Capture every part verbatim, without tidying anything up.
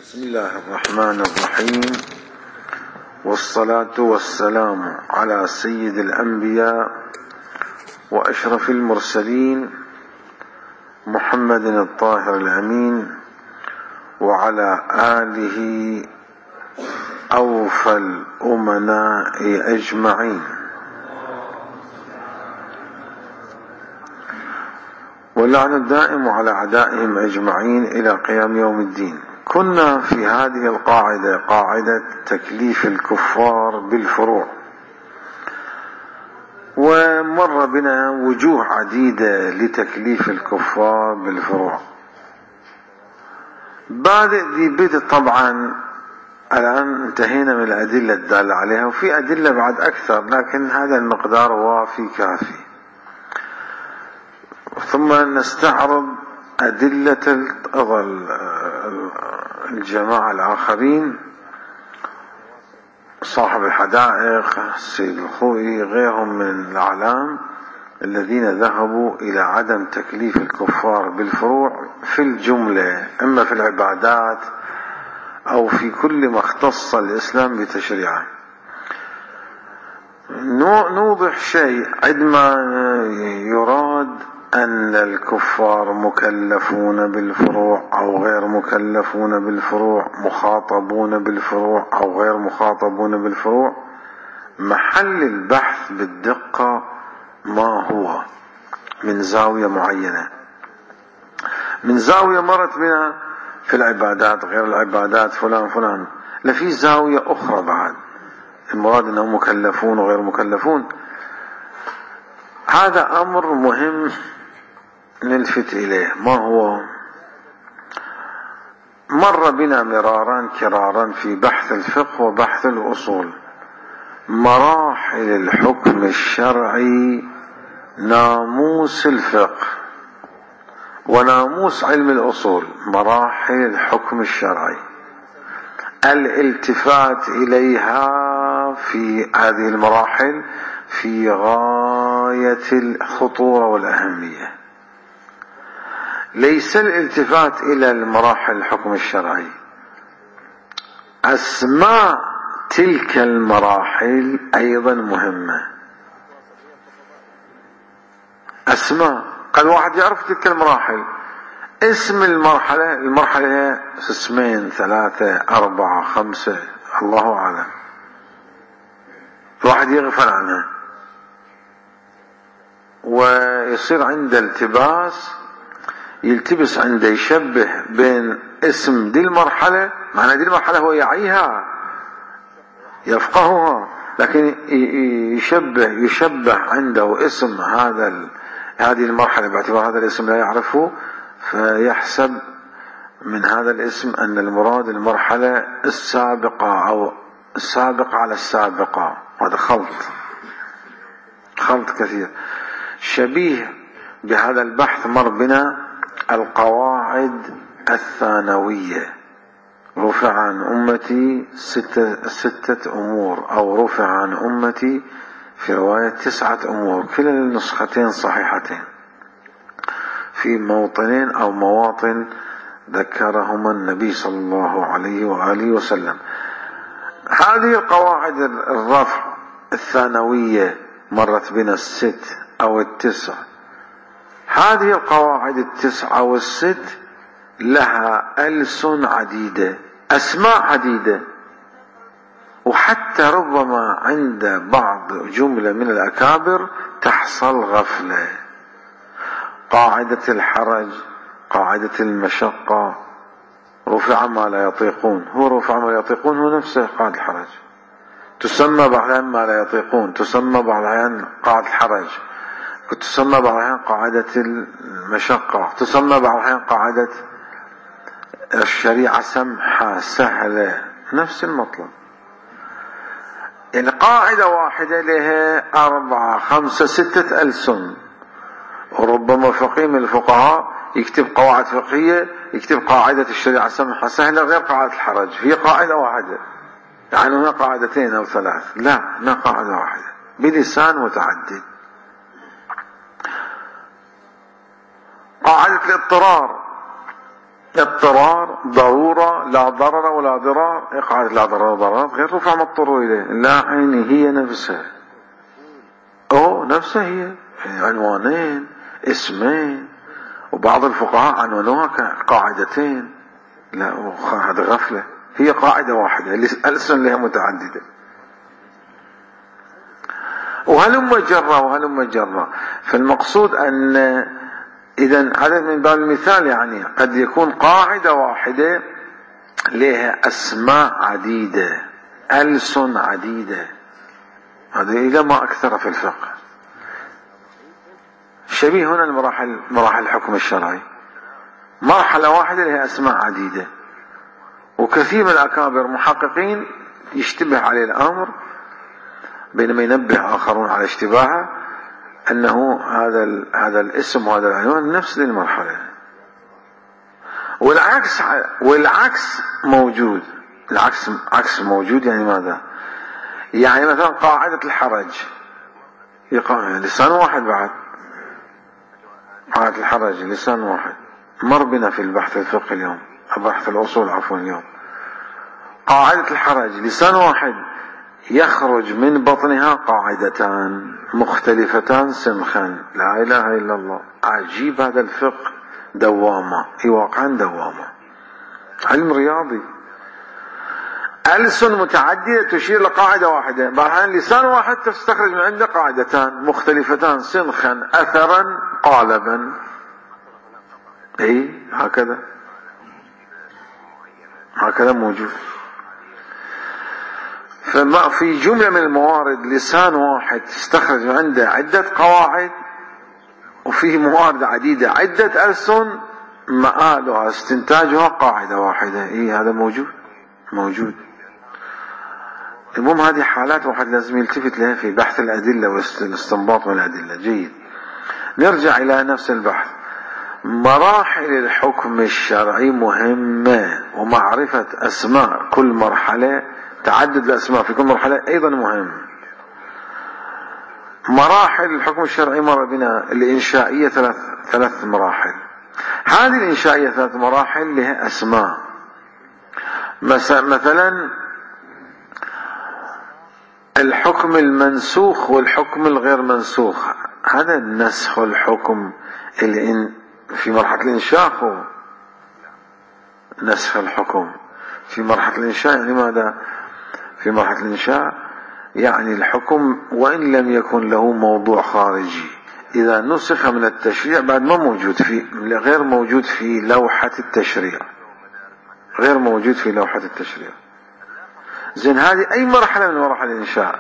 بسم الله الرحمن الرحيم، والصلاة والسلام على سيد الأنبياء وأشرف المرسلين محمد الطاهر الأمين وعلى آله أوفى الأمناء أجمعين، واللعن الدائم على أعدائهم أجمعين إلى قيام يوم الدين. كنا في هذه القاعدة، قاعدة تكليف الكفار بالفروع، ومر بنا وجوه عديدة لتكليف الكفار بالفروع. بادئ ذي بدء طبعا الآن انتهينا من الأدلة الدالة عليها، وفي أدلة بعد أكثر، لكن هذا المقدار وافي كافي. ثم نستعرض أدلة الجماعة الآخرين، صاحب الحدائق، السيد الخوئي، غيرهم من الأعلام الذين ذهبوا إلى عدم تكليف الكفار بالفروع في الجملة، إما في العبادات أو في كل ما اختص الإسلام بتشريعه. نوضح شيء عندما يراد أن الكفار مكلفون بالفروع أو غير مكلفون بالفروع، مخاطبون بالفروع أو غير مخاطبون بالفروع، محل البحث بالدقة ما هو من زاوية معينة. من زاوية مرت بنا في العبادات، غير العبادات فلان فلان، لفي زاوية أخرى بعد المراد أنهم مكلفون وغير مكلفون. هذا أمر مهم نلفت إليه. ما هو؟ مر بنا مرارا كرارا في بحث الفقه وبحث الأصول مراحل الحكم الشرعي، ناموس الفقه وناموس علم الأصول. مراحل الحكم الشرعي الالتفات إليها في هذه المراحل في غاية الخطورة والأهمية. ليس الالتفات إلى المراحل الحكم الشرعي، أسماء تلك المراحل أيضا مهمة. أسماء، قد واحد يعرف تلك المراحل، اسم المرحلة، المرحلة اسمين ثلاثة أربعة خمسة الله أعلم، الواحد يغفل عنها ويصير عنده التباس، يلتبس عنده، يشبه بين اسم دي المرحلة، معنى دي المرحلة هو يعيها يفقهها، لكن يشبه يشبه عنده اسم هذا هذه المرحلة باعتبار هذا الاسم لا يعرفه، فيحسب من هذا الاسم أن المراد المرحلة السابقة أو السابقة على السابقة. هذا خلط خلط كثير. شبيه بهذا البحث مر بنا القواعد الثانوية. رفع عن أمتي ستة, ستة أمور، أو رفع عن أمتي في رواية تسعة أمور، كلا النسختين صحيحتين، في موطنين أو مواطن ذكرهما النبي صلى الله عليه وآله وسلم. هذه القواعد الرفع الثانوية مرت بنا الست أو التسع. هذه القواعد التسعة والست لها ألسن عديدة، أسماء عديدة، وحتى ربما عند بعض جملة من الأكابر تحصل غفلة. قاعدة الحرج، قاعدة المشقة، رفع ما لا يطيقون، هو رفع ما لا يطيقون هو نفسه قاعدة الحرج، تسمى بعض الأحيان ما لا يطيقون، تسمى بعض الأحيان قاعدة الحرج، تسمى بعض الأحيان قاعدة المشقة، تسمى بعض الأحيان قاعدة الشريعة سمحة سهلة، نفس المطلب. يعني قاعدة واحدة لها أربعة خمسة ستة ألسن، وربما فقيه من الفقهاء يكتب قواعد فقهية، يكتب قاعدة الشريعة سمحة سهلة غير قاعدة الحرج، هي قاعدة واحدة، يعني هنا قاعدتين أو ثلاث، لا هنا قاعدة واحدة بلسان متعدد. قاعدة الاضطرار اضطرار، ضرورة، لا ضرر ولا ضرار. قاعدة لا ضرر ولا ضرار غير رفع مضطر إليه، لا عيني هي نفسها، أو نفسها هي عنوانين اسمين، وبعض الفقهاء عنونوها كقاعدتين. لا، هذا غفلة، هي قاعدة واحدة، الألسن لها متعددة. وهلم جرة وهلم جرة. فالمقصود أن إذا هذا من باب المثال، يعني قد يكون قاعدة واحدة لها أسماء عديدة، ألسن عديدة. هذا إذا ما أكثر في الفقه. شبيه هنا المراحل، مراحل الحكم الشرعي، مرحلة واحدة لها أسماء عديدة، وكثير من الأكابر محققين يشتبه عليه الأمر، بينما ينبه آخرون على اشتباهه أنه هذا هذا الاسم وهذا العنوان نفس للمرحلة. والعكس والعكس موجود، العكس عكس موجود. يعني ماذا؟ يعني مثلا قاعدة الحرج لسان واحد، بعد قاعدة الحرج لسان واحد مر بنا في البحث الفقهي اليوم، بحث الأصول عفوا اليوم. قاعدة الحرج لسان واحد يخرج من بطنها قاعدتان مختلفتان سمخا، لا إله إلا الله. عجيب هذا الفقه، دوامة، في واقعا دوامة، علم رياضي. ألسن متعددة تشير لقاعدة واحدة، بعدين لسان واحد تستخرج من عنده قاعدتان مختلفتان سمخا أثرا قالبا. اي هكذا هكذا موجود. فما في جملة من الموارد لسان واحد تستخرج من عنده عدة قواعد، وفيه موارد عديدة عدة ألسن مآلها استنتاجها قاعدة واحدة. اي هذا موجود موجود. المهم هذه حالات واحد لازم يلتفت لها في بحث الأدلة والاستنباط من الأدلة. جيد، نرجع إلى نفس البحث. مراحل الحكم الشرعي مهمة، ومعرفة أسماء كل مرحلة، تعدد الأسماء في كل مرحلة أيضا مهم. مراحل الحكم الشرعي مر بنا الإنشائية ثلاث ثلاث مراحل. هذه الإنشائية ثلاث مراحل لها أسماء. مثلا الحكم المنسوخ والحكم الغير منسوخ. هذا النسخ والحكم اللي في مرحلة الإنشاء هو نسخ الحكم في مرحلة الإنشاء. يعني ماذا؟ في مرحلة الإنشاء يعني الحكم وإن لم يكن له موضوع خارجي، إذا نسخ من التشريع بعد ما موجود في، غير موجود في لوحة التشريع، غير موجود في لوحة التشريع. زين، هذه أي مرحلة من مراحل الإنشاء؟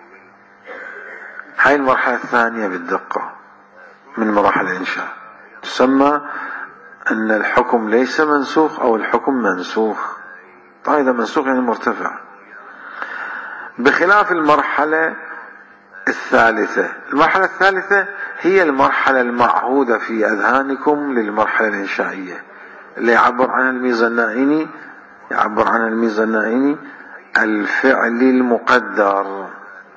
هاي المرحلة الثانية بالدقة من مراحل الإنشاء، تسمى أن الحكم ليس منسوخ أو الحكم منسوخ. طيب إذا منسوخ يعني مرتفع، بخلاف المرحلة الثالثة. المرحلة الثالثة هي المرحلة المعهودة في أذهانكم للمرحلة الإنشائية، اللي يعبر عنها الميزة النائني، يعبر عنها الميزة النائني الفعل المقدر.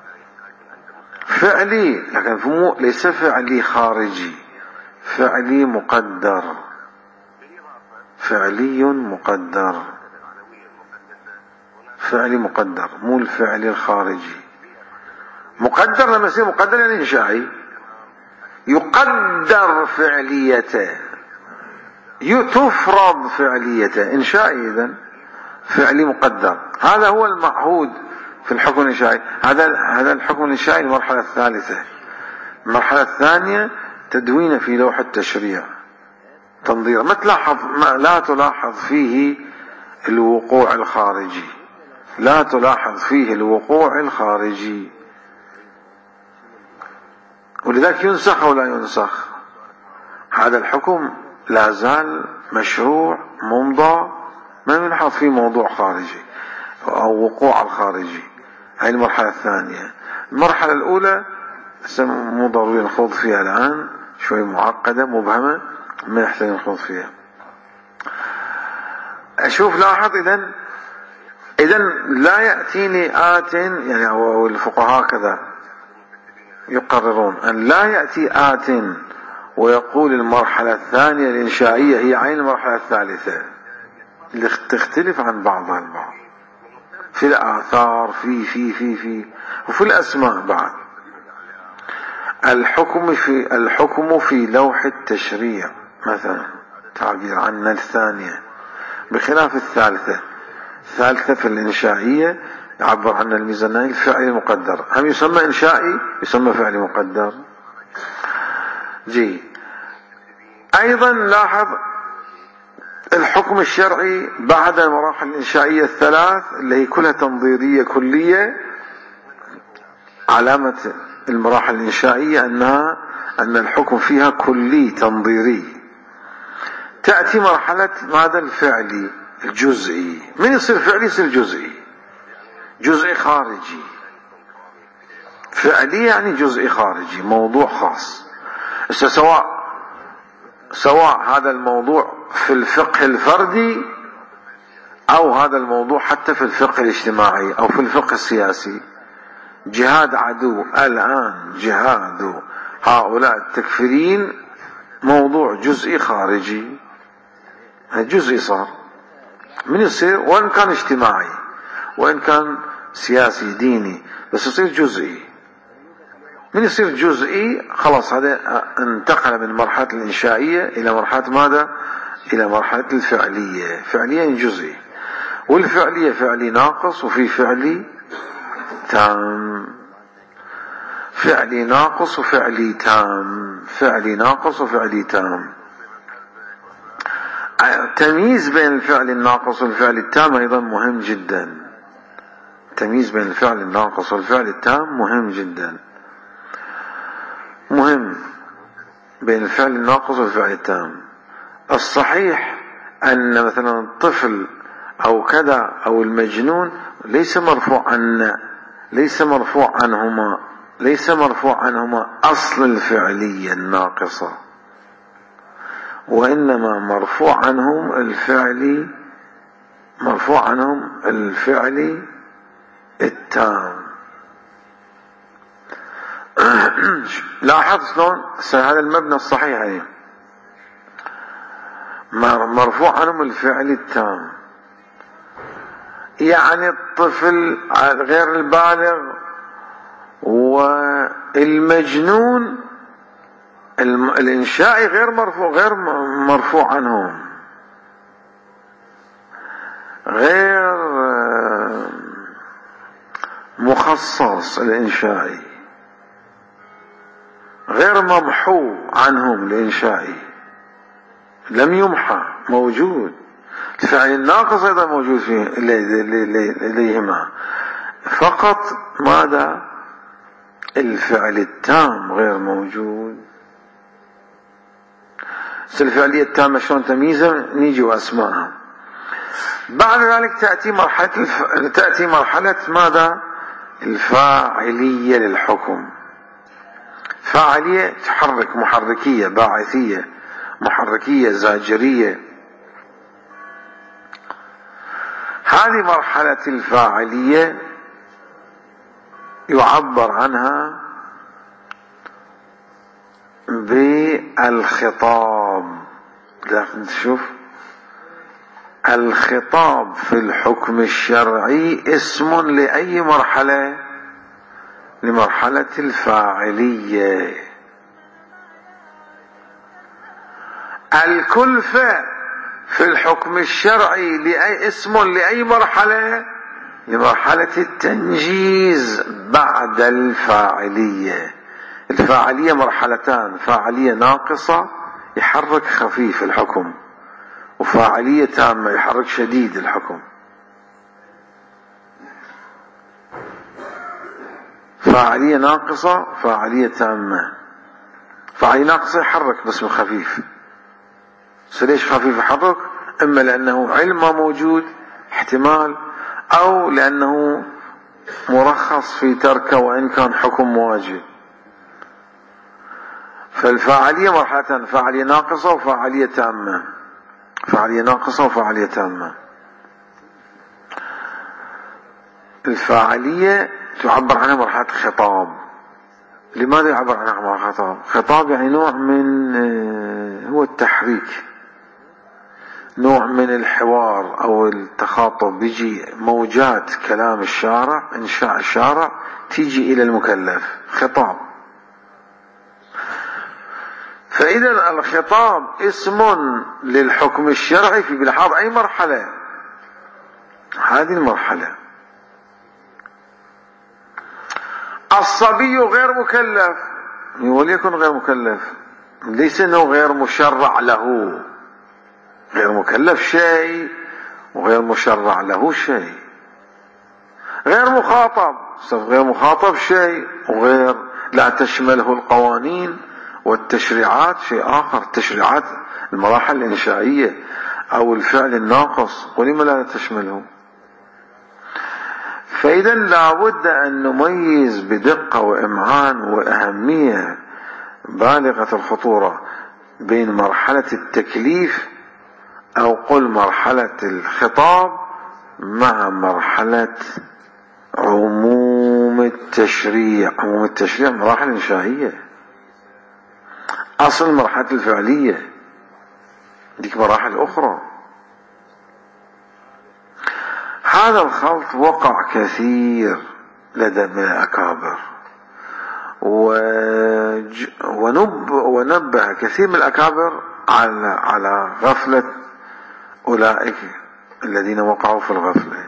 فعلي، لكن مو ليس فعلي خارجي، فعلي مقدر، فعلي مقدر، فعلي مقدر، مو الفعل الخارجي. مقدر لما يصير مقدر يعني إنشائي، يقدر فعليته، تفرض فعليته، إنشائي. إذن فعلي مقدر، هذا هو المعهود في الحكم الإنشائي. هذا هذا الحكم الإنشائي المرحلة الثالثة. المرحلة الثانية تدوين في لوح التشريع، تنظير. ما تلاحظ، ما لا تلاحظ فيه الوقوع الخارجي، لا تلاحظ فيه الوقوع الخارجي، ولذلك ينسخ أو لا ينسخ. هذا الحكم لا زال مشروع ممضى، ما يلحظ فيه موضوع خارجي أو وقوع الخارجي. هاي المرحلة الثانية. المرحلة الأولى مو ضروري نخوض فيها الآن، شوي معقدة مبهمة، ما يحتاج نخوض فيها. أشوف لاحظ، إذن إذن لا يأتيني آت، يعني أو الفقهاء كذا يقررون أن لا يأتي آت ويقول المرحلة الثانية الإنشائية هي عين المرحلة الثالثة، اللي تختلف عن بعضها البعض في الآثار في في في في وفي الأسماء بعد. الحكم في الحكم في لوح التشريع مثلا تعبير عن الثانية، بخلاف الثالثة. الثالثة في الإنشائية يعبر عن الميزانية الفعل المقدر، هم يسمى إنشائي يسمى فعل مقدر. جي أيضا لاحظ الحكم الشرعي بعد المراحل الإنشائية الثلاث اللي هي كلها تنظيرية كلية. علامة المراحل الإنشائية أنها أن الحكم فيها كلي تنظيري. تأتي مرحلة ماذا؟ الفعلي الجزئي. من يصير فعلي يصير جزئي، جزئي خارجي. فعلي يعني جزئي خارجي، موضوع خاص. سواء سواء هذا الموضوع في الفقه الفردي أو هذا الموضوع حتى في الفقه الاجتماعي أو في الفقه السياسي. جهاد عدو الآن، جهاد هؤلاء التكفيرين موضوع جزئي خارجي، جزئي صار. من يصير؟ وإن كان اجتماعي وإن كان سياسي ديني، بس يصير جزئي. من يصير جزئي خلاص هذا انتقل من مرحلة الإنشائية إلى مرحلة ماذا؟ إلى مرحلة الفعلية. فعليا جزئي، والفعلية فعلي ناقص وفي فعلي تام. فعلي ناقص وفعلي تام، فعلي ناقص وفعلي تام. تمييز بين الفعل الناقص والفعل التام أيضا مهم جدا. تمييز بين الفعل الناقص والفعل التام مهم جدا. مهم بين الفعل الناقص والفعل التام. الصحيح أن مثلا الطفل أو كذا أو المجنون ليس مرفوع عن ليس مرفوع عنهما ليس مرفوع عنهما أصل الفعلية الناقصة، وإنما مرفوع عنهم الفعل مرفوع عنهم الفعل التام. لاحظ شلون هذا المبنى الصحيح يعني مرفوع عنهم الفعل التام. يعني الطفل غير البالغ والمجنون الإنشائي غير مرفوع غير مرفوع عنهم، غير مخصص الإنشائي، غير ممحو عنهم الإنشائي، لم يمحى، موجود. الفعل الناقص أيضا موجود فيه لديهما، فقط ماذا؟ الفعل التام غير موجود. الفعلية التامة شلون تمييزها؟ نيجي وأسمائها. بعد ذلك تأتي مرحلة الف... تأتي مرحلة ماذا؟ الفاعلية للحكم. فاعلية تحرك، محركية، باعثية، محركية، زاجرية. هذه مرحلة الفاعلية يعبر عنها بالخطاب. شوف الخطاب في الحكم الشرعي اسم لأي مرحلة؟ لمرحلة الفاعلية. الكلفة في الحكم الشرعي لأي اسم لأي مرحلة؟ لمرحلة التنجيز بعد الفاعلية. الفاعلية مرحلتان: فاعلية ناقصة يحرك خفيف الحكم، وفاعلية تامة يحرك شديد الحكم. فاعلية ناقصة، فاعلية تامة. فاعلية ناقصة يحرك بس خفيف. ليش خفيف يحرك؟ إما لأنه علم ما موجود احتمال، أو لأنه مرخص في تركه وإن كان حكم واجب. فالفاعلية مرحلتان: فاعلية ناقصة وفاعلية تامة. فاعلية ناقصة وفاعلية تامة. الفاعلية تعبر عنها مرحلة الخطاب. لماذا يعبر عنها خطاب؟ خطاب يعني نوع من هو التحريك، نوع من الحوار أو التخاطب، بيجي موجات كلام الشارع، إنشاء الشارع تيجي إلى المكلف، خطاب. فإذا الخطاب اسم للحكم الشرعي في بلحاظ أي مرحلة، هذه المرحلة. الصبي غير مكلف، وليكن غير مكلف، ليس أنه غير مشرع له، غير مكلف شيء وغير مشرع له شيء، غير مخاطب، غير مخاطب شيء وغير لا تشمله القوانين والتشريعات شيء آخر. التشريعات المراحل الإنشائية أو الفعل الناقص، ولما لا تشمله؟ فإذا لابد أن نميز بدقة وإمعان وأهمية بالغة الخطورة بين مرحلة التكليف أو قل مرحلة الخطاب مع مرحلة عموم التشريع. عموم التشريع مراحل إنشائية، أصل مرحلة الفعلية ديك مراحل أخرى. هذا الخلط وقع كثير لدى من الأكابر، ونب ونبه كثير من الأكابر على على غفلة أولئك الذين وقعوا في الغفلة.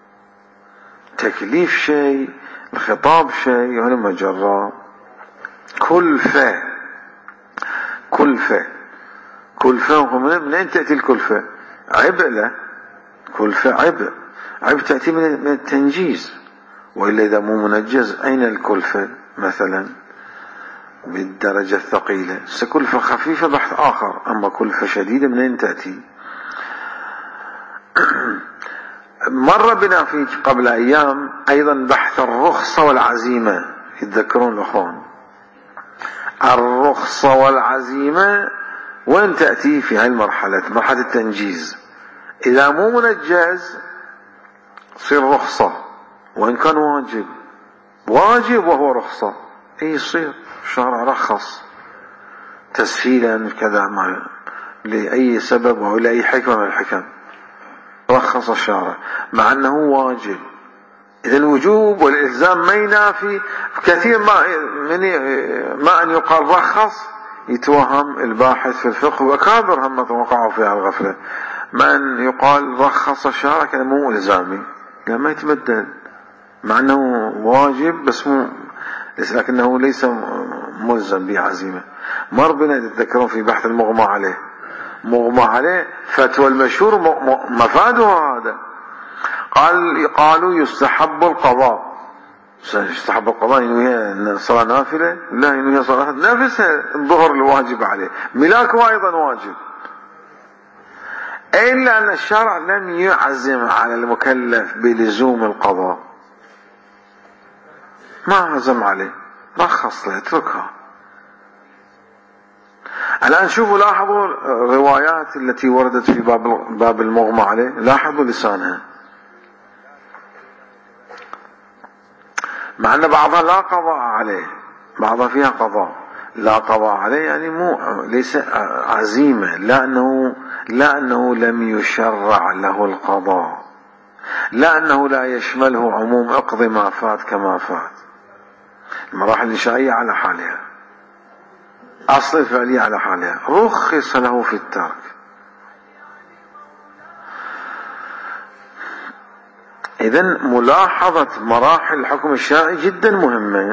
تكليف شيء، الخطاب شيء، هنا مجرى كلفة. كلفة كلفة من أين تأتي الكلفة؟ عبء له، كلفة عبء، عبء تأتي من التنجيز، وإلا إذا مو منجز أين الكلفة؟ مثلا بالدرجة الثقيلة، كلفة خفيفة بحث آخر، أما كلفة شديدة من أين تأتي؟ مر بنا في قبل أيام أيضا بحث الرخصة والعزيمة، يتذكرون الأخوان؟ الرخصة والعزيمة وين تأتي في هاي المرحلة؟ مرحلة التنجيز. إذا مو منجز صير رخصة، وإن كان واجب، واجب وهو رخصة، إيه يصير الشارع رخص تسهيلا كذا ما لأي سبب أو لأي حكمة من الحكم، رخص الشارع مع أنه واجب. إذا الوجوب والإلزام ما ينافي. كثير ما من ما أن يقال رخص يتوهم الباحث في الفقه وأكابر هم وقعوا في الغفلة، ما أن يقال رخص الشارع كان مو إلزامي، لا ما يتبدل، مع أنه واجب بس مو، لكنه ليس ملزم بعزيمة. مر بنا تتذكرون في بحث المغمى عليه، مغمى عليه فتوى المشهور مفادها هذا، قال قالوا يستحب القضاء. يستحب القضاء ينويها صلاة نافلة؟ لا، ينويها صلاة نفسها الظهر الواجب عليه، ملاكه أيضا واجب، إلا أن الشرع لم يعزم على المكلف بلزوم القضاء، ما عزم عليه، رخص له، اتركها. الآن شوفوا لاحظوا الروايات التي وردت في باب باب المغمى عليه، لاحظوا لسانها، مع أن بعضها لا قضاء عليه، بعضها فيها قضاء، لا قضاء عليه يعني مو ليس عزيمة، لا أنه لا أنه لم يشرع له القضاء، لا أنه لا يشمله عموم اقضي ما فات كما فات. المراحل الإنشائية على حالها، أصل الفعلية على حالها، رخص له في الترك. إذن ملاحظة مراحل الحكم الشرعي جدا مهمة،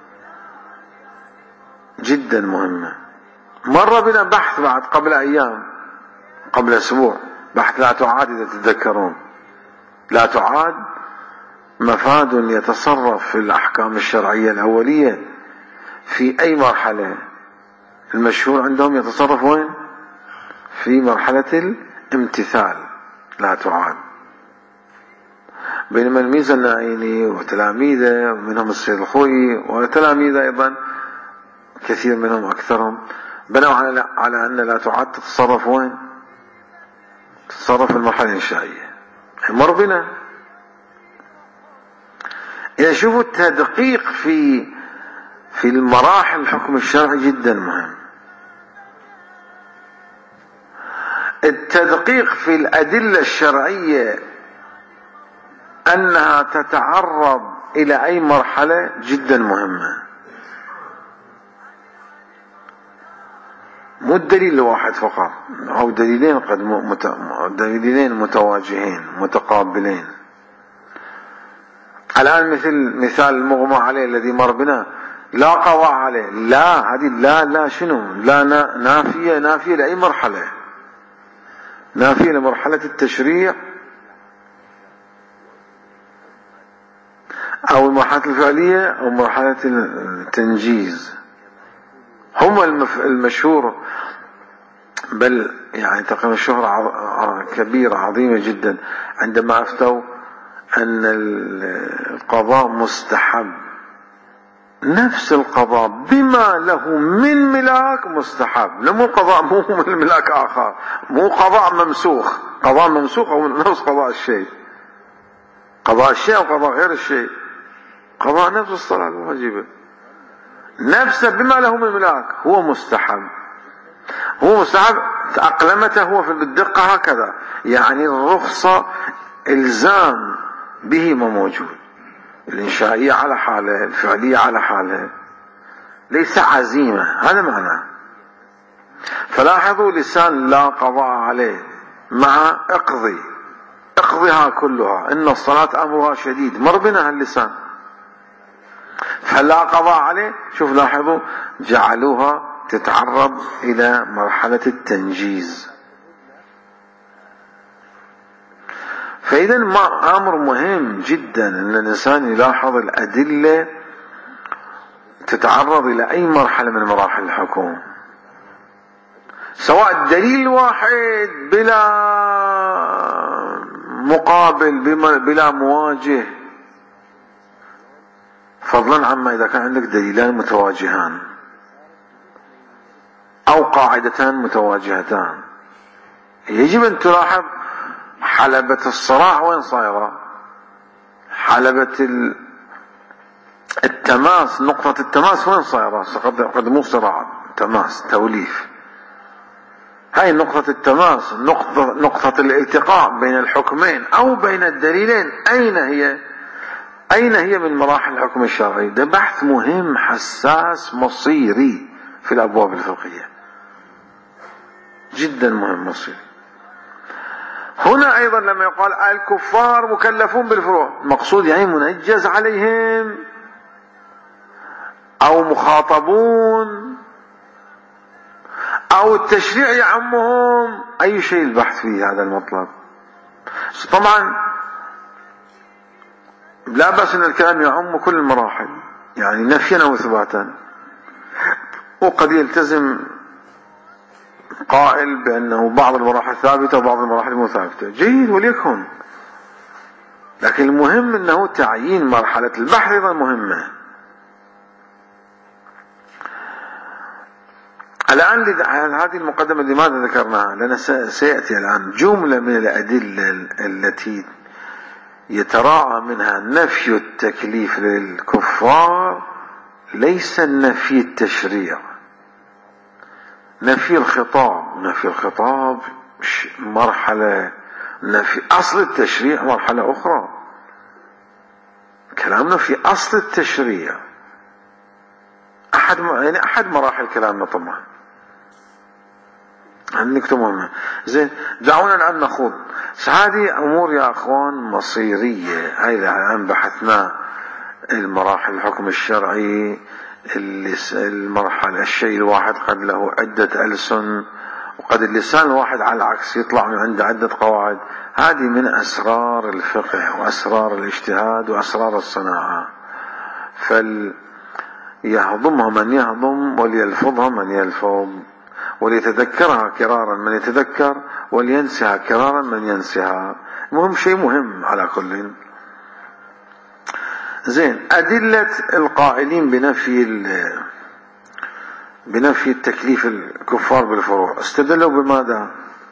جدا مهمة. مر بنا بحث بعد قبل أيام، قبل أسبوع، بحث لا تعاد إذا تتذكرون، لا تعاد مفاد يتصرف في الأحكام الشرعية الأولية في أي مرحلة. المشهور عندهم يتصرف وين؟ في مرحلة الامتثال، لا تعاد. بينما الميزة النعيني وتلاميذه ومنهم السيد الخوي وتلاميذه أيضا كثير منهم أكثرهم بنوا على على أن لا تعاد تتصرف وين؟ تتصرف في المرحلة الإنشائية. مر بنا. إذا شوفوا التدقيق في في المراحل الحكم الشرعي جدا مهم. التدقيق في الأدلة الشرعية أنها تتعرض إلى أي مرحلة جدا مهمة، مو الدليل الواحد فقط أو دليلين قد مت... دليلين متواجهين متقابلين. الآن مثل مثال المغمى عليه الذي مر بنا، لا قضاء عليه، لا هذه لا لا شنو لا نافية نافية لأي مرحلة، نافية لمرحلة التشريع أو المرحلة الفعلية أو مرحلة التنجيز. هم المشهور، بل يعني تقريبا الشهرة كبيرة عظيمة جدا عندما أفتوا أن القضاء مستحب، نفس القضاء بما له من ملاك مستحب، مو قضاء مو من ملاك آخر، مو قضاء ممسوخ، قضاء ممسوخ أو نفس قضاء الشيء، قضاء الشيء أو قضاء غير الشيء، قضاء نفس الصلاة الواجبة نفسه بما له من ملاك هو مستحب، هو مستحب أقلمته هو في بالدقة هكذا، يعني الرخصة إلزام به ما موجود، الإنشائية على حاله، الفعلية على حاله، ليس عزيمة، هذا معناه. فلاحظوا لسان لا قضاء عليه مع اقضي، اقضيها كلها، إن الصلاة أمرها شديد، مر بنا هاللسان، فلا قضاء عليه، شوف لاحظوا جعلوها تتعرض إلى مرحلة التنجيز. فإذا ما أمر مهم جدا أن الإنسان يلاحظ الأدلة تتعرض إلى أي مرحلة من مراحل الحكم، سواء دليل واحد بلا مقابل بلا مواجه، فضلا عما إذا كان عندك دليلان متواجهان أو قاعدتان متواجهتان. يجب أن تلاحظ حلبة الصراع وين صايرة، حلبة التماس، نقطة التماس وين صايرة، قد مو صراع، تماس توليف، هاي نقطة التماس، نقطة, نقطة الالتقاء بين الحكمين أو بين الدليلين، أين هي أين هي من مراحل الحكم الشرعي؟ ده بحث مهم حساس مصيري في الأبواب الفقهية، جدا مهم مصيري. هنا أيضا لما يقال الكفار مكلفون بالفروع، مقصود يعني منجز عليهم أو مخاطبون أو التشريع يعمهم، أي شيء البحث فيه هذا المطلب. طبعا لا بأس أن الكلام يعم كل المراحل، يعني نفيا أو إثباتا، وقد يلتزم قائل بأنه بعض المراحل ثابتة وبعض المراحل مو ثابتة، جيد وليكن، لكن المهم أنه تعيين مرحلة البحث أيضا مهمة. الآن هذه المقدمة لماذا ذكرناها؟ لأن سيأتي الآن جملة من الأدلة التي يتراعى منها نفي التكليف للكفار، ليس نفي التشريع، نفي الخطاب، نفي الخطاب مرحلة، نفي أصل التشريع مرحلة أخرى، كلامنا في أصل التشريع أحد يعني أحد مراحل كلامنا طبعا، نكتمها. زين، دعونا الآن نخوض هذه أمور يا أخوان مصيرية. هاي الآن بحثنا المراحل الحكم الشرعي، المرحلة الشيء الواحد قد له عدة ألسن، وقد اللسان الواحد على العكس يطلع من عنده عدة قواعد. هذه من أسرار الفقه وأسرار الاجتهاد وأسرار الصناعة، فليهضمها من يهضم وليلفظها من يلفظ، وليتذكرها كرارا من يتذكر ولينسها كرارا من ينسها. المهم شيء مهم على كل. زين، أدلة القائلين بنفي بنفي التكليف الكفار بالفروع استدلوا بماذا؟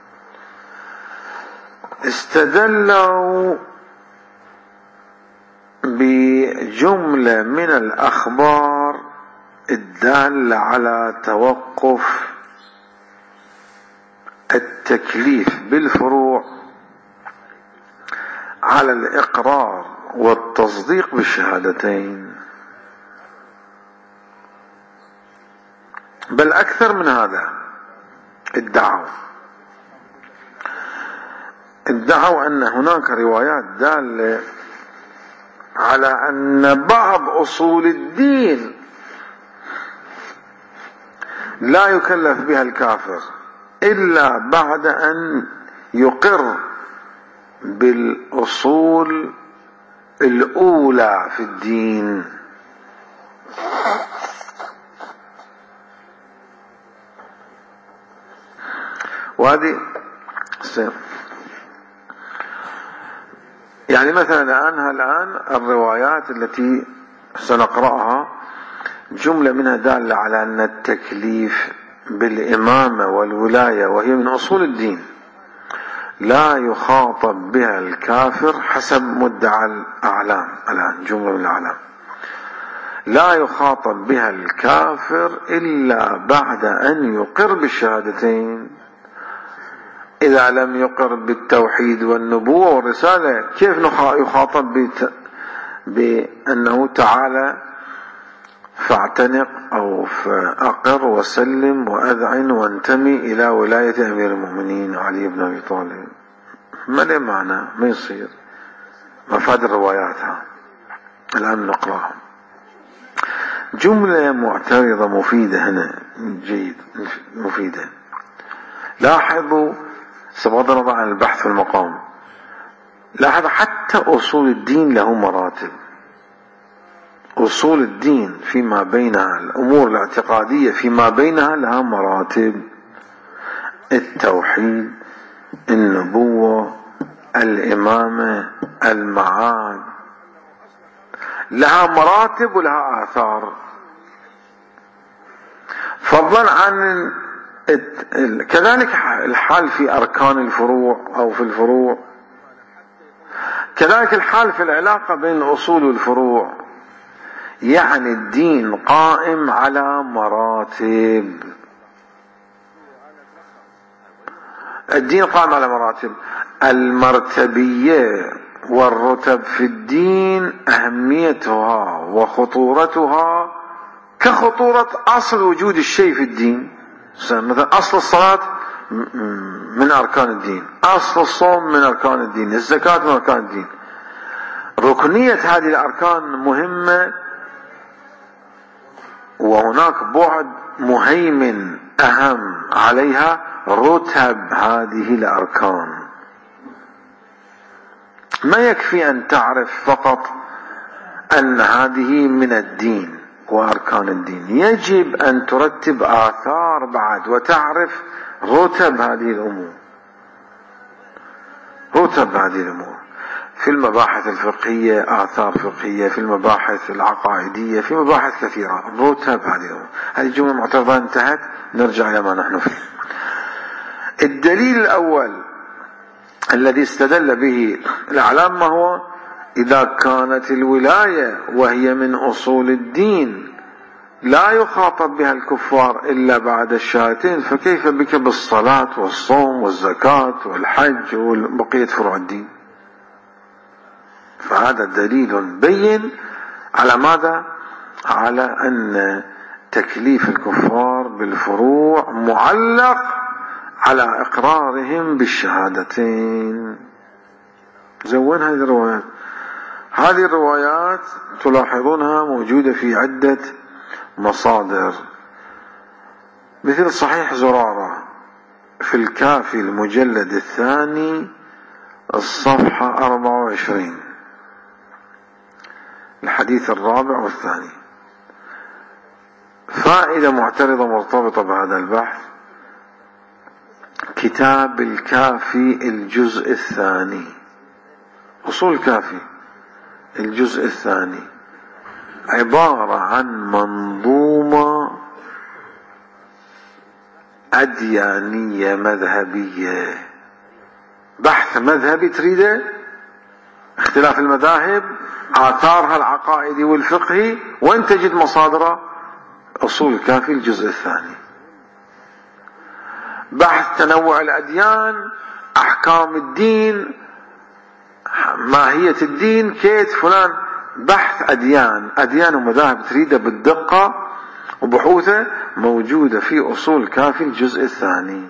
استدلوا بجملة من الأخبار الدالة على توقف التكليف بالفروع على الإقرار والتصديق بالشهادتين، بل أكثر من هذا. ادعوا ادعوا أن هناك روايات دالة على أن بعض أصول الدين لا يكلف بها الكافر إلا بعد أن يقر بالأصول الأولى في الدين. وهذه يعني مثلا الآن الآن الروايات التي سنقرأها جملة منها دالة على أن التكليف بالإمامة والولاية وهي من أصول الدين لا يخاطب بها الكافر حسب مدعى الأعلام. الآن جملة من الأعلام لا يخاطب بها الكافر إلا بعد أن يقر بالشهادتين. إذا لم يقر بالتوحيد والنبوة والرسالة كيف يخاطب بأنه تعالى فاعتنق أو فأقر وسلم وأذعن وانتمي إلى ولاية أمير المؤمنين علي بن أبي طالب؟ ما له معنى، ما يصير. مفاد الرواياتها الآن نقرأها. جملة معترضة مفيدة هنا جيد مفيدة. لاحظوا بغض النظر عن البحث في المقام، لاحظ حتى أصول الدين له مراتب. أصول الدين فيما بينها الأمور الاعتقادية فيما بينها لها مراتب: التوحيد، النبوة، الإمامة، المعاد، لها مراتب ولها آثار. فضلا عن كذلك الحال في أركان الفروع أو في الفروع، كذلك الحال في العلاقة بين الأصول والفروع. يعني الدين قائم على مراتب، الدين قائم على مراتب. المرتبية والرتب في الدين أهميتها وخطورتها كخطورة أصل وجود الشيء في الدين. مثلا أصل الصلاة من أركان الدين، أصل الصوم من أركان الدين، الزكاة من أركان الدين. ركنية هذه الأركان مهمة، وهناك بعد مهيمن أهم عليها رتب هذه الأركان. ما يكفي أن تعرف فقط أن هذه من الدين وأركان الدين، يجب أن ترتب آثار بعد وتعرف رتب هذه الأمور، رتب هذه الأمور في المباحث الفقهية، آثار فقهية في المباحث العقائدية، في مباحث كثيرة. رتب هذه الأمور. هذه الجملة معترضة انتهت، نرجع إلى ما نحن فيه. الدليل الأول الذي استدل به الأعلام ما هو؟ إذا كانت الولاية وهي من أصول الدين لا يخاطب بها الكفار إلا بعد الشهادتين، فكيف بك بالصلاة والصوم والزكاة والحج وبقية فروع الدين؟ فهذا دليل بين على ماذا؟ على أن تكليف الكفار بالفروع معلق على إقرارهم بالشهادتين. زون هذه الروايات. هذه الروايات تلاحظونها موجودة في عدة مصادر، مثل صحيح زرارة في الكافي المجلد الثاني الصفحة أربعة وعشرين، الحديث الرابع والثاني. فائدة معترضة مرتبطة بهذا البحث: كتاب الكافي الجزء الثاني، أصول الكافي الجزء الثاني، عبارة عن منظومة أديانية مذهبية، بحث مذهبي تريده، اختلاف المذاهب، آثارها العقائدي والفقهي، وين تجد مصادره؟ أصول الكافي الجزء الثاني. بحث تنوع الأديان، أحكام الدين، ماهية الدين، كيت فلان، بحث أديان أديان ومذاهب تريده بالدقة وبحوثة، موجودة في أصول الكافي الجزء الثاني.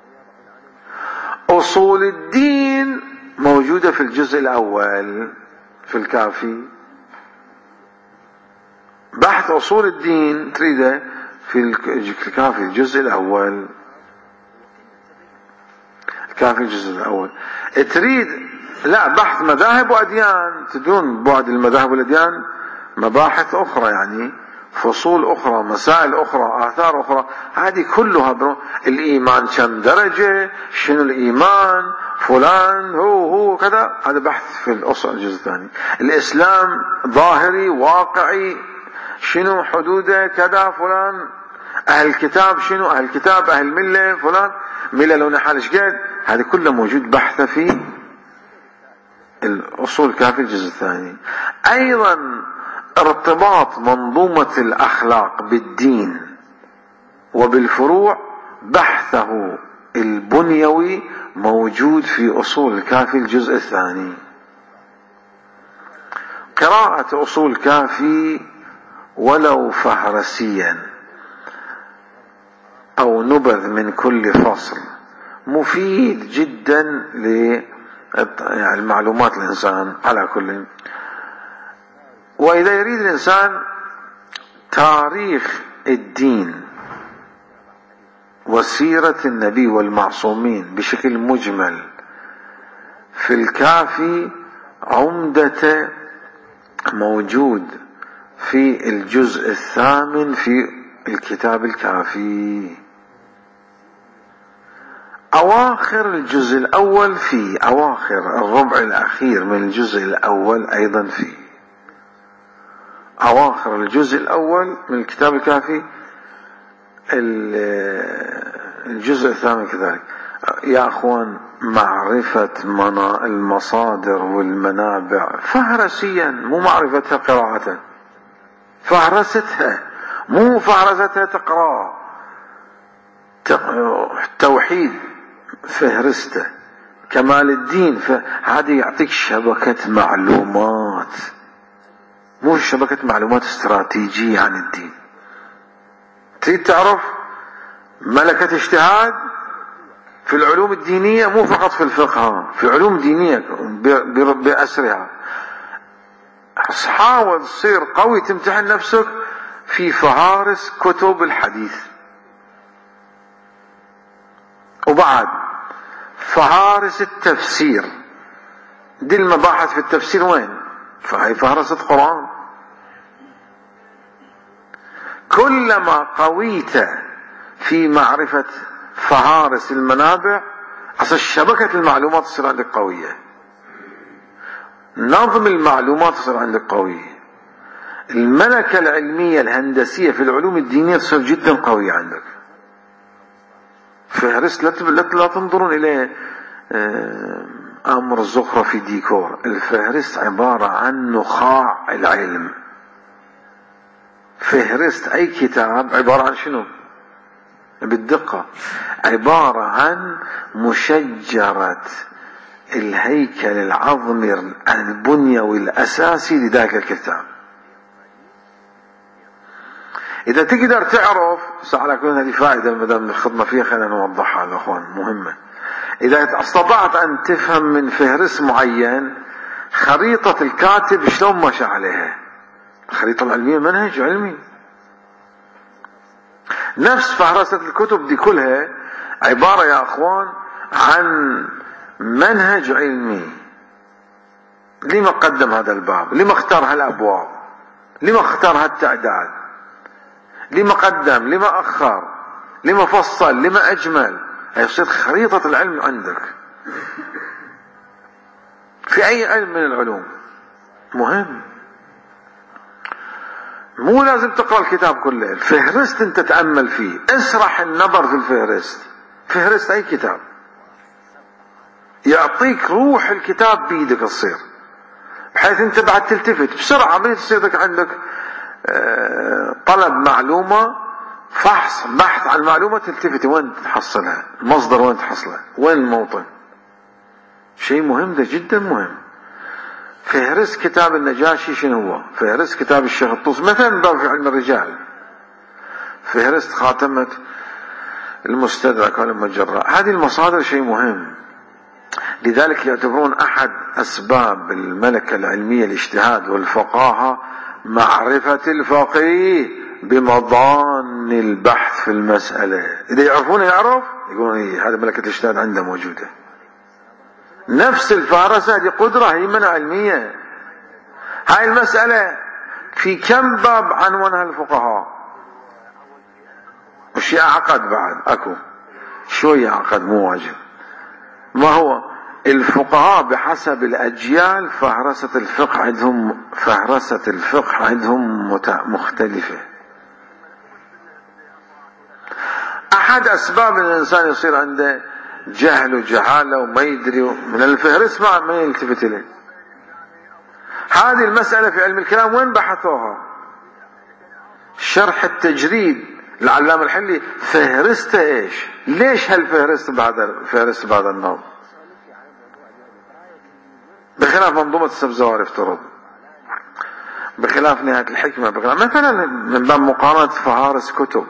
أصول الدين موجودة في الجزء الأول في الكافي. بحث أصول الدين تريده في الكافي الجزء الأول، الكافي الجزء الأول. تريد لا بحث مذاهب وأديان، تدرون بعد المذاهب والأديان مباحث أخرى، يعني فصول أخرى، مسائل أخرى، آثار أخرى، هذه كلها برو. الإيمان كم درجة، شنو الإيمان، فلان هو هو كذا، هذا بحث في الأصل الجزء الثاني. الإسلام ظاهري واقعي، شنو حدوده كذا فلان. أهل الكتاب شنو، أهل الكتاب أهل الملة فلان، ملل ونحل شقد، هذا كله موجود بحثه في الأصول الكافي الجزء الثاني. أيضا ارتباط منظومة الأخلاق بالدين وبالفروع، بحثه البنيوي موجود في أصول الكافي الجزء الثاني. قراءة أصول الكافي ولو فهرسيا أو نبذ من كل فصل مفيد جدا للمعلومات الإنسان على كل. وإذا يريد الإنسان تاريخ الدين وسيرة النبي والمعصومين بشكل مجمل، في الكافي عمدة موجود في الجزء الثامن في الكتاب الكافي. أواخر الجزء الأول فيه، أواخر الربع الأخير من الجزء الأول أيضا فيه، أواخر الجزء الأول من الكتاب الكافي الجزء الثامن كذلك. يا أخوان، معرفة المصادر والمنابع فهرسيا، مو معرفتها قراءة، فهرستها مو فهرستها تقرأ. توحيد فهرسته، كمال الدين، هذه يعطيك شبكة معلومات، مو شبكة معلومات استراتيجية عن الدين. تريد تعرف ملكة اجتهاد في العلوم الدينية، مو فقط في الفقه، في علوم دينية بأسرها. حاول تصير قوي، تمتحن نفسك في فهارس كتب الحديث، وبعد فهارس التفسير. دي المباحث في التفسير وين؟ فهي فهرسة قرآن. كلما قويت في معرفة فهارس المنابع، أصل شبكة المعلومات تصير عندك قوية، نظم المعلومات تصير عندك قوية، الملكة العلمية الهندسية في العلوم الدينية تصير جدا قوية عندك. فهرس لا لا تنظرون إليه أمر زخرفي ديكور. الفهرست عبارة عن نخاع العلم. فهرست أي كتاب عبارة عن شنو؟ بالدقة عبارة عن مشجرة الهيكل العظمي البنيوي الأساسي لذلك الكتاب. إذا تقدر تعرف على كل هذه فائدة ما دام الخدمة فيها، خلينا نوضحها يا أخوان، مهمة. إذا استطعت أن تفهم من فهرس معين خريطة الكاتب شلون ماشى عليها، الخريطة العلمية منهج علمي. نفس فهرسة الكتب دي كلها عبارة يا أخوان عن منهج علمي. لما قدم هذا الباب؟ لما اختار هالأبواب؟ لما اختار هالتعداد؟ لما قدم؟ لما أخر؟ لما فصل؟ لما أجمل؟ هيصير خريطة العلم عندك في أي علم من العلوم. مهم، مو لازم تقرأ الكتاب كله. الفهرست انت تأمل فيه، اسرح النظر في الفهرست. فهرست أي كتاب يعطيك روح الكتاب بيدك تصير، بحيث انت بعد تلتفت بسرعة، من تصير عندك طلب معلومة، فحص بحث عن معلومة، تلتفتي وين تحصلها، المصدر وين تحصلها، وين الموطن. شيء مهم، ده جدا مهم. فهرس كتاب النجاشي شنو هو، فهرس كتاب الشيخ الطوسي مثلا باب في علم الرجال، فهرست خاتمة المستدرك والمجرى. هذه المصادر شيء مهم. لذلك يعتبرون أحد أسباب الملكة العلمية الاجتهاد والفقاهة معرفة الفقيه بمضان البحث في المسألة. إذا يعرفون يعرف يقولون إيه هذا ملكة الاجتهاد عنده موجودة. نفس الفهرسة دي قدرة هيمنة علمية. هاي المسألة في كم باب عنوانها الفقهاء، وشي أعقد بعد أكو شوية أعقد مو واجب. ما هو الفقهاء بحسب الأجيال فهرسة الفقه عندهم فهرسة الفقه عندهم مختلفة. أحد أسباب أن الإنسان يصير عنده جهل وجهالة وما يدري من الفهرس ما ما يلتفت إليه. هذه المسألة في علم الكلام وين بحثوها؟ شرح التجريد العلامة الحلي فهرسته ايش؟ ليش هالفهرست بهذا فهرست بهذا النظم؟ بخلاف منظومة السبزواري افترض، بخلاف نهاية الحكمة، بخلاف مثلا من باب مقارنة فهارس كتب.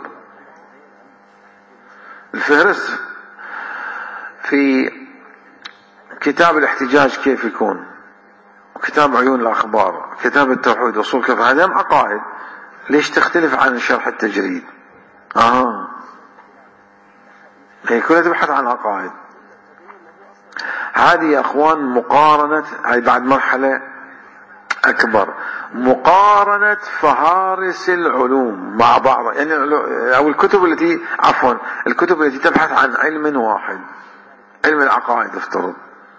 الفهرست في كتاب الاحتجاج كيف يكون، وكتاب عيون الأخبار، كتاب التوحيد، وصول كيف، هذه عقائد. ليش تختلف عن شرح التجريد؟ آه هي كلها تبحث عن عقائد. هذه يا أخوان مقارنة، هذه بعد مرحلة أكبر، مقارنة فهارس العلوم مع بعض، يعني أو الكتب التي عفوا الكتب التي تبحث عن علم واحد، علم العقائد افترض.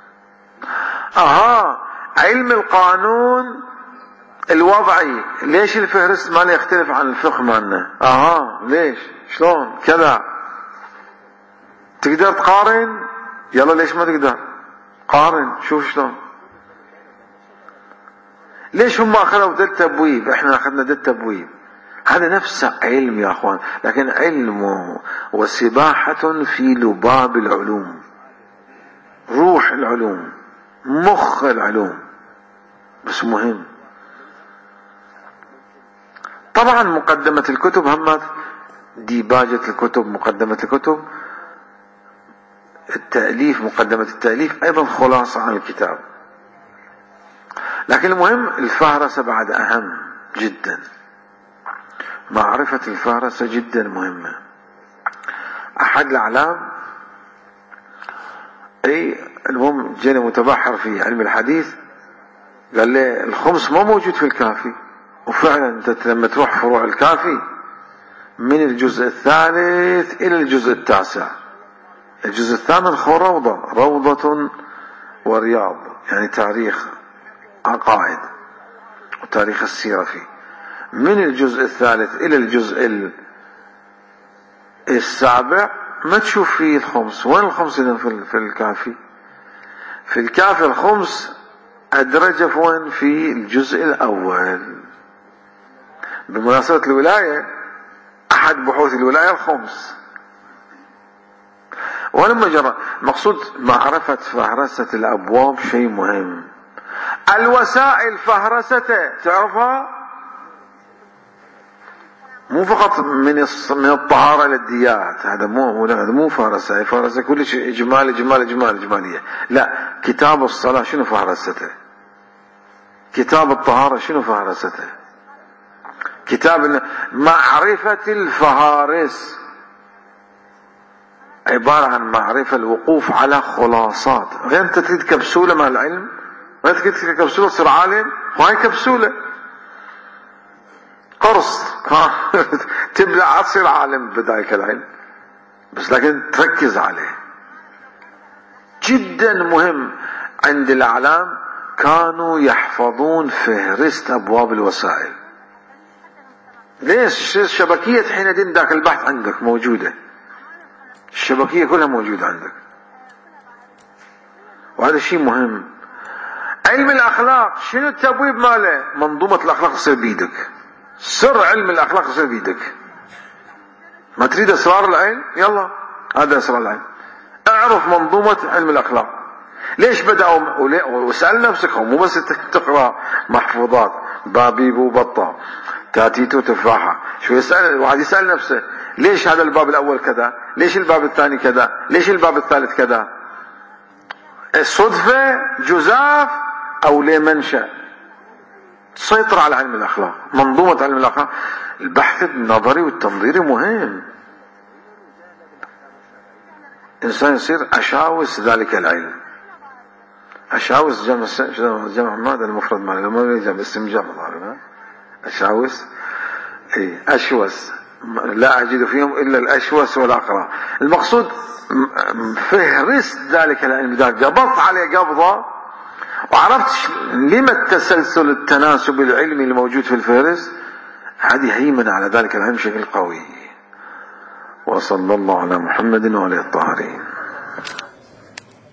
أها علم القانون الوضعي، ليش الفهرست ماله يختلف عن الفقه مالنا؟ اها ليش؟ شلون؟ كذا. تقدر تقارن؟ يلا ليش ما تقدر؟ قارن شوف شلون. ليش هم اخذوا ذا التبويب، احنا اخذنا ذا التبويب؟ هذا نفسه علم يا اخوان، لكن علم وسباحة في لباب العلوم، روح العلوم، مخ العلوم، بس مهم. طبعا مقدمة الكتب همت، ديباجة الكتب، مقدمة الكتب، التأليف، مقدمة التأليف أيضا خلاصة عن الكتاب. لكن المهم الفهرسة بعد أهم جدا، معرفة الفهرسة جدا مهمة. أحد الأعلام أي المهم جاني متبحر في علم الحديث قال لي الخمس ما موجود في الكافي، وفعلا انت لما تروح فروع الكافي من الجزء الثالث الى الجزء التاسع، الجزء الثامن هو روضة روضة ورياض، يعني تاريخ عقائد وتاريخ السيرة فيه. من الجزء الثالث الى الجزء السابع ما تشوف فيه الخمس. وين الخمس اذا في الكافي؟ في الكافي الخمس أدرج وين؟ في الجزء الأول. بمناسبة الولاية أحد بحوث الولاية الخمس. ولما جرى مقصود معرفة فهرسة الأبواب شيء مهم. الوسائل فهرسته تعرفها مو فقط من من الطهارة للديات، هذا مو هذا مو فهرسة، فهرسة كل شيء إجمال إجمال إجمال إجمالية. لا، كتاب الصلاة شنو فهرسته؟ كتاب الطهارة شنو فهرسته؟ كتاب معرفة الفهارس عبارة عن معرفة الوقوف على خلاصات. غير انت تريد كبسولة مع العلم، غير تريد كبسولة تصير عالم، وهي كبسولة قرص تبلع تصير عالم بذلك العلم، بس لكن تركز عليه. جدا مهم عند الأعلام كانوا يحفظون فهرست أبواب الوسائل. ليش؟ الشبكية حينئذ ذاك البحث عندك موجودة، الشبكية كلها موجودة عندك، وهذا شيء مهم. علم الأخلاق شنو التبويب ماله؟ منظومة الأخلاق تصير بيدك، سر علم الأخلاق يصير بيدك. ما تريد أسرار العلم؟ يلا هذا أسرار العلم. اعرف منظومة علم الأخلاق. ليش بدأوا؟ واسأل نفسك، مو بس تقرأ محفوظات بابيبو بطة تاتيتو تفاحة، شو يسأل واحد يسأل نفسه ليش هذا الباب الأول كذا؟ ليش الباب الثاني كذا؟ ليش الباب الثالث كذا؟ الصدفة جزاف أو ليه منشأ؟ تسيطر على علم الأخلاق، منظومة علم الأخلاق. البحث النظري والتنظيري مهم. إنسان يصير أشاوس ذلك العلم. أشاوس جمع جمع ماذا المفرد ماله؟ لما يجمع اسم جمع ظاهر أشاوس إيه أشوس، لا أجد فيهم إلا الأشوس والأقرع. المقصود فهرست ذلك العلم، إذا قبضت عليه قبضة وعرفت لما التسلسل التناسب العلمي الموجود في الفهرست، هذه هيمنة على ذلك العلم بشكل قوي. وصلى الله على محمد وعلى الطاهرين.